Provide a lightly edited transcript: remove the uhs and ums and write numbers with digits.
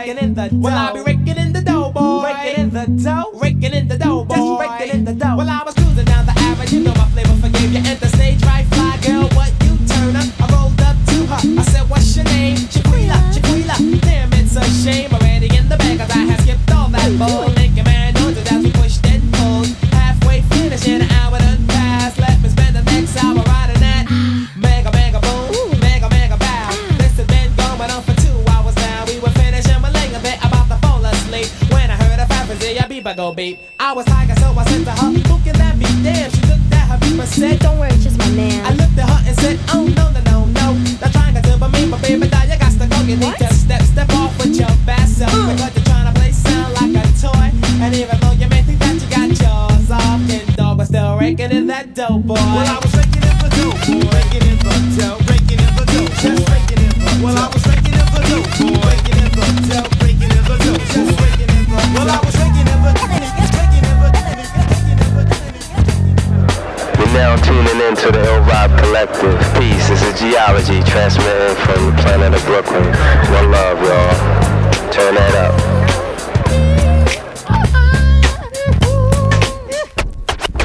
raking in the dough. Well, I be raking in the dough, boy. Raking in the dough. Raking in the dough, boy. Just raking in the dough. Well, I was cruising down the avenue. You know my flavor forgave you. Enter stage right, fly girl, what you turn up? I rolled up to her. I said, what's your name? Chiquila, Chiquila. Damn, it's a shame. Already in the bag, cause I had skipped all that bull. Making man noises as we pushed and pulled. Halfway finishing, an hour done passed. Let me spend the next hour riding that mega, mega boom, mega, mega bow. This has been going on for 2 hours now. We were finishing my leg a bit about to fall asleep when I heard a fantasy, a beep, I go beep. I was tired, so I said to her, who can that be? Damn, she looked at her beep and said, don't worry, it's just my man. I looked at her and said, oh no, no, no, no. Not trying to do but me, but baby, now you got to go. You need to step off with your fast self. Because you're trying to play sound like a toy. And even though you may think that you got yours off, then dog was still raking in that dough, boy. Well, I was raking in the dough, boy. Raking in the dough, raking in the dough, just raking in the dough. Well, I was raking in the dough, boy. Raking in the dough, raking in the dough, just raking in the dough. Well, I was raking in the dough, raking in the dough. You're now tuning in to the Ill Vibe Collective. Peace, this is Geology transmitting from the planet of Brooklyn. One love, y'all.